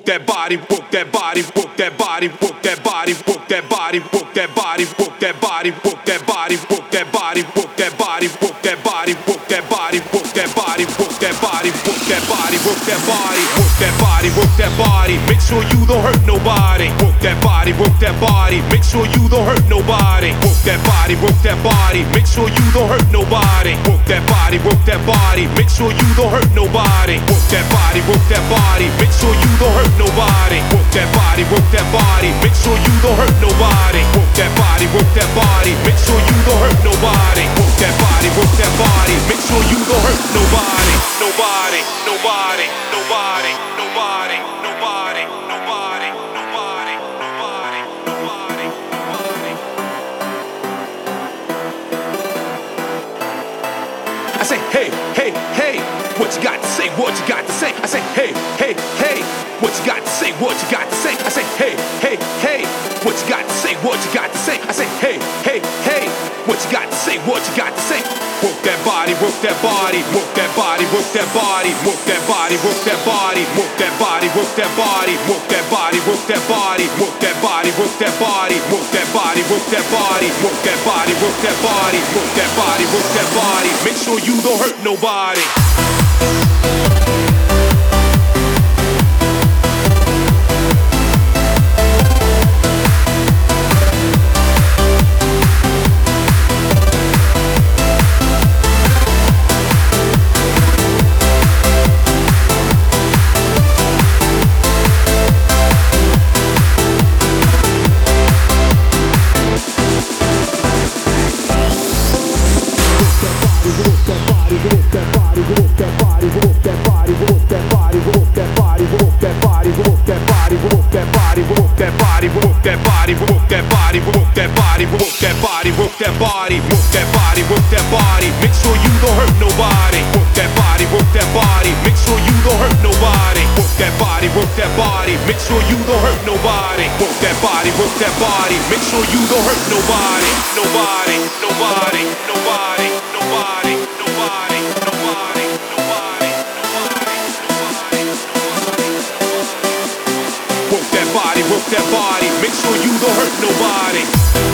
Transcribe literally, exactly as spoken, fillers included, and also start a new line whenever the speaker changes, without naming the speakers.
that body, work that body, work that body, work that body, work that body, work that body, work that body, work that body, work that body, work that body, work that body, work that body, work that body, work that body, work that body, work that body, work that body, work that body. Make sure you don't hurt nobody. Work that body, work that body. Make sure you don't hurt nobody. Work that body, work that body. Make sure you don't hurt nobody. Work that body, work that body. Make sure you don't hurt nobody. Work that body, work that body. Make sure you don't hurt nobody. Work that body, work that body. Make sure you don't hurt nobody. Work that body, work that body. Make sure you don't hurt nobody. Work that body, work that body. Make sure you don't hurt nobody. Nobody, nobody, nobody, nobody, nobody, nobody, nobody, nobody, nobody, nobody. I say, hey, hey, hey, what you got to say? What you got to say? I say, hey, hey, hey, what you got to say? What you got to say? I say, hey, hey, hey, what you got to say? What you got to say? I say, hey, hey, hey, what you got to say? What you got to say? Work that body, work that body, work that body, work that body, work that body, work that body, work that body, work that body, work that body, work that body, work that body, work that body, work that body, work that body, work that body, work that body, work that body, work that body. Make sure you don't hurt nobody. That body, work that body, work that body. Make sure you don't hurt nobody. Work that body, work that body. Make sure you don't hurt nobody. Work that body, work that body. Make sure you don't hurt nobody. Work that body, work that body. Make sure you don't hurt nobody. Nobody, nobody, nobody, nobody, nobody, nobody, nobody, nobody, nobody. Work that body, work that body. Make sure you don't hurt nobody.